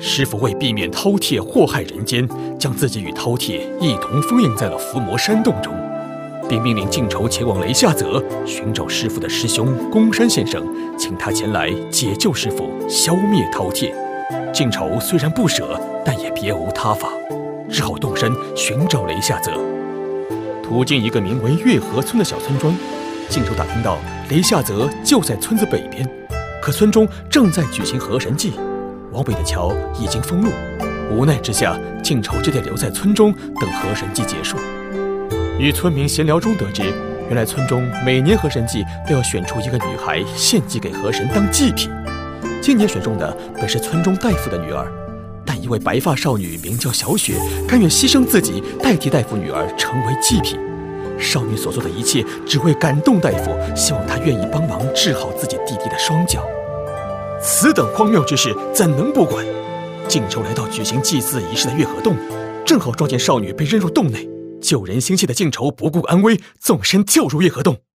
师傅为避免饕餮祸害人间，将自己与饕餮一同封印在了伏魔山洞中，并命令晋仇前往雷下泽寻找师傅的师兄宫山先生，请他前来解救师傅，消灭饕餮。晋仇虽然不舍，但也别无他法，只好动身寻找雷下泽。途经一个名为月河村的小村庄，晋仇打听到雷下泽就在村子北边，可村中正在举行河神祭，往北的桥已经封路。无奈之下，晋仇只得留在村中等河神祭结束。与村民闲聊中得知，原来村中每年河神祭都要选出一个女孩献祭给河神当祭品。今年选中的本是村中大夫的女儿，但一位白发少女名叫小雪，甘愿牺牲自己代替大夫女儿成为祭品。少女所做的一切只为感动大夫，希望他愿意帮忙治好自己弟弟的双脚。此等荒谬之事怎能不管？晋仇来到举行祭祀仪式的月河洞，正好撞见少女被扔入洞内。救人心切的晋仇不顾安危，纵身跳入月河洞。